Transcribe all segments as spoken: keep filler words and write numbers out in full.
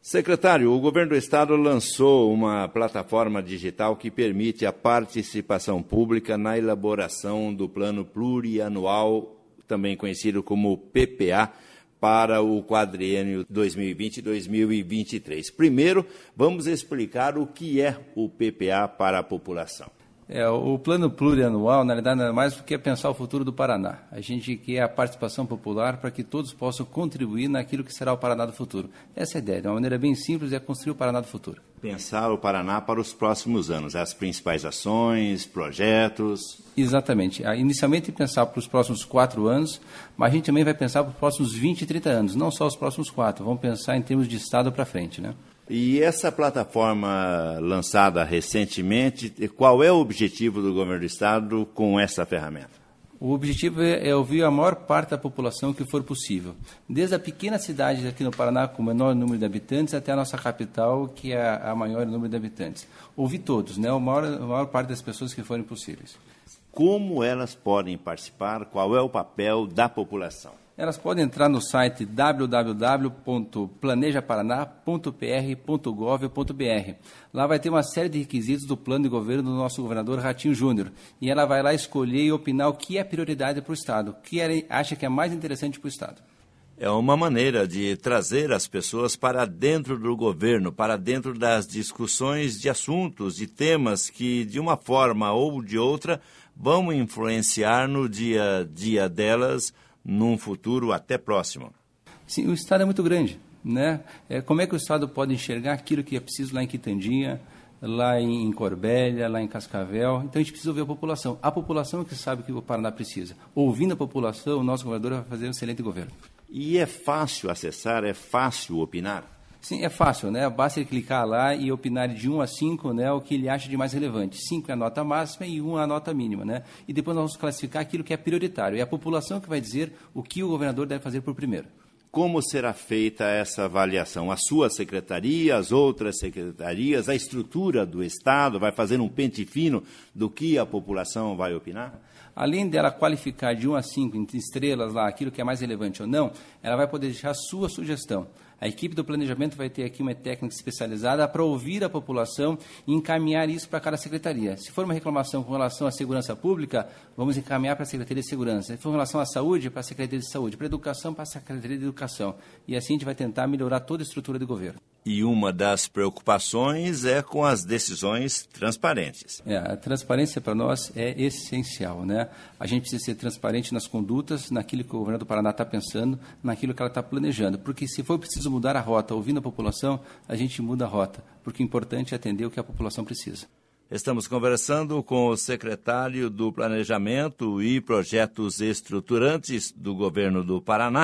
Secretário, o governo do estado lançou uma plataforma digital que permite a participação pública na elaboração do plano plurianual, também conhecido como P P A, para o quadriênio dois mil e vinte a dois mil e vinte e três. Primeiro, vamos explicar o que é o P P A para a população. É, o plano plurianual, na verdade, não é mais do que pensar o futuro do Paraná. A gente quer a participação popular para que todos possam contribuir naquilo que será o Paraná do futuro. Essa é a ideia, de uma maneira bem simples, é construir o Paraná do futuro. Pensar o Paraná para os próximos anos, as principais ações, projetos... Exatamente. Inicialmente pensar para os próximos quatro anos, mas a gente também vai pensar para os próximos vinte, trinta anos, não só os próximos quatro. Vamos pensar em termos de Estado para frente, né? E essa plataforma lançada recentemente, qual é o objetivo do governo do estado com essa ferramenta? O objetivo é ouvir a maior parte da população que for possível. Desde a pequena cidade aqui no Paraná, com o menor número de habitantes, até a nossa capital, que é a maior número de habitantes. Ouvir todos, né? a, maior, a maior parte das pessoas que forem possíveis. Como elas podem participar? Qual é o papel da população? Elas podem entrar no site w w w ponto planeja paraná ponto p r ponto gov ponto b r. Lá vai ter uma série de requisitos do plano de governo do nosso governador Ratinho Júnior. E ela vai lá escolher e opinar o que é prioridade para o Estado, o que ela acha que é mais interessante para o Estado. É uma maneira de trazer as pessoas para dentro do governo, para dentro das discussões de assuntos, de temas que, de uma forma ou de outra, vão influenciar no dia a dia delas, num futuro até próximo. Sim, o Estado é muito grande, né? É, como é que o Estado pode enxergar aquilo que é preciso lá em Quitandinha, lá em Corbélia, lá em Cascavel? Então a gente precisa ouvir a população. A população é que sabe o que o Paraná precisa. Ouvindo a população, o nosso governador vai fazer um excelente governo. E é fácil acessar, é fácil opinar? Sim, é fácil, né? Basta ele clicar lá e opinar de um a cinco, né, o que ele acha de mais relevante. cinco é a nota máxima e um é a nota mínima, né? E depois nós vamos classificar aquilo que é prioritário. É a população que vai dizer o que o governador deve fazer por primeiro. Como será feita essa avaliação? A sua secretaria, as outras secretarias, a estrutura do Estado vai fazer um pente fino do que a população vai opinar? Além dela qualificar de um a cinco entre estrelas lá, aquilo que é mais relevante ou não, ela vai poder deixar a sua sugestão. A equipe do planejamento vai ter aqui uma técnica especializada para ouvir a população e encaminhar isso para cada secretaria. Se for uma reclamação com relação à segurança pública, vamos encaminhar para a Secretaria de Segurança. Se for em relação à saúde, para a Secretaria de Saúde. Para a educação, para a Secretaria de Educação. E assim a gente vai tentar melhorar toda a estrutura do governo. E uma das preocupações é com as decisões transparentes. É, a transparência para nós é essencial, né? A gente precisa ser transparente nas condutas, naquilo que o governo do Paraná está pensando, naquilo que ela está planejando. Porque se for preciso mudar a rota, ouvindo a população, a gente muda a rota. Porque o importante é atender o que a população precisa. Estamos conversando com o secretário do Planejamento e Projetos Estruturantes do governo do Paraná,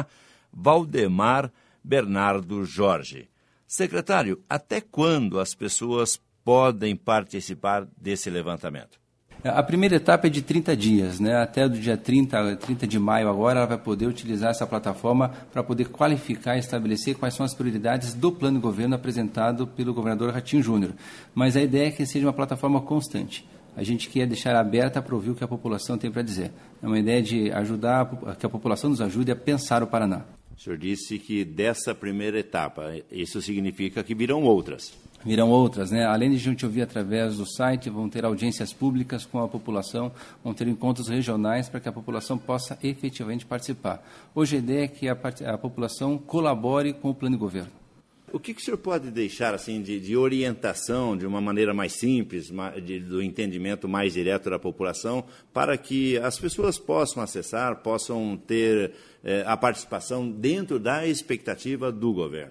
Valdemar Bernardo Jorge. Secretário, até quando as pessoas podem participar desse levantamento? A primeira etapa é de trinta dias, né? Até o dia trinta, trinta de maio agora, ela vai poder utilizar essa plataforma para poder qualificar e estabelecer quais são as prioridades do plano de governo apresentado pelo governador Ratinho Júnior. Mas a ideia é que seja uma plataforma constante. A gente quer deixar aberta para ouvir o que a população tem para dizer. É uma ideia de ajudar, que a população nos ajude a pensar o Paraná. O senhor disse que dessa primeira etapa, isso significa que virão outras. Virão outras, né? Além de a gente ouvir através do site, vão ter audiências públicas com a população, vão ter encontros regionais para que a população possa efetivamente participar. Hoje a ideia é que a, a população colabore com o plano de governo. O que, que o senhor pode deixar assim, de, de orientação, de uma maneira mais simples, de, do entendimento mais direto da população, para que as pessoas possam acessar, possam ter eh, a participação dentro da expectativa do governo?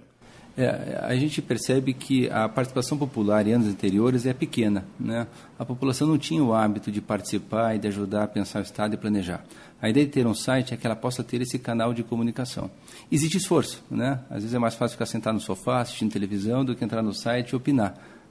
É, a gente percebe que a participação popular em anos anteriores é pequena, né? A população não tinha o hábito de participar e de ajudar a pensar o Estado e planejar. A ideia de ter um site é que ela possa ter esse canal de comunicação. Existe esforço, né? Às vezes é mais fácil ficar sentado no sofá, assistindo televisão, do que entrar no site e opinar.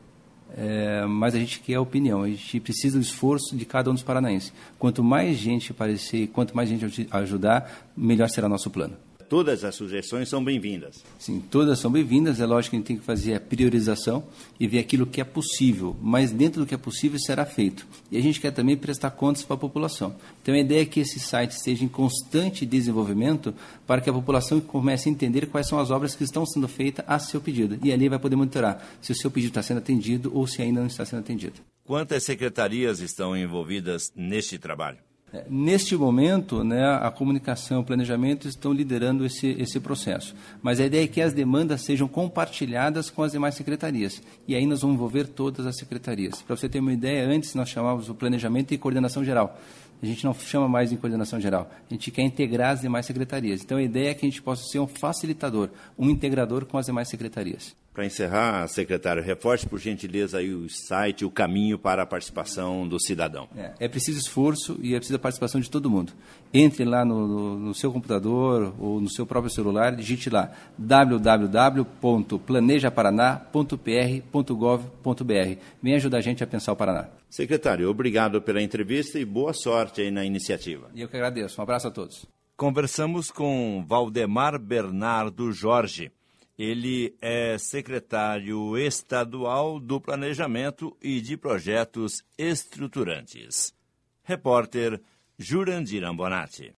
É, mas a gente quer a opinião, a gente precisa do esforço de cada um dos paranaenses. Quanto mais gente aparecer, quanto mais gente ajudar, melhor será nosso plano. Todas as sugestões são bem-vindas. Sim, todas são bem-vindas. É lógico que a gente tem que fazer a priorização e ver aquilo que é possível, mas dentro do que é possível será feito. E a gente quer também prestar contas para a população. Então a ideia é que esse site esteja em constante desenvolvimento para que a população comece a entender quais são as obras que estão sendo feitas a seu pedido. E ali vai poder monitorar se o seu pedido está sendo atendido ou se ainda não está sendo atendido. Quantas secretarias estão envolvidas neste trabalho? Neste momento, né, a comunicação e o planejamento estão liderando esse, esse processo. Mas a ideia é que as demandas sejam compartilhadas com as demais secretarias. E aí nós vamos envolver todas as secretarias. Para você ter uma ideia, antes nós chamávamos o planejamento e coordenação geral. A gente não chama mais de coordenação geral. A gente quer integrar as demais secretarias. Então a ideia é que a gente possa ser um facilitador, um integrador com as demais secretarias. Para encerrar, secretário, reforce por gentileza aí o site, o caminho para a participação do cidadão. É, é preciso esforço e é preciso a participação de todo mundo. Entre lá no, no, no seu computador ou no seu próprio celular, digite lá w w w ponto planeja paraná ponto p r ponto gov ponto b r. Vem ajudar a gente a pensar o Paraná. Secretário, obrigado pela entrevista e boa sorte aí na iniciativa. E eu que agradeço. Um abraço a todos. Conversamos com Valdemar Bernardo Jorge. Ele é secretário estadual do Planejamento e de Projetos Estruturantes. Repórter Jurandir Ambonati.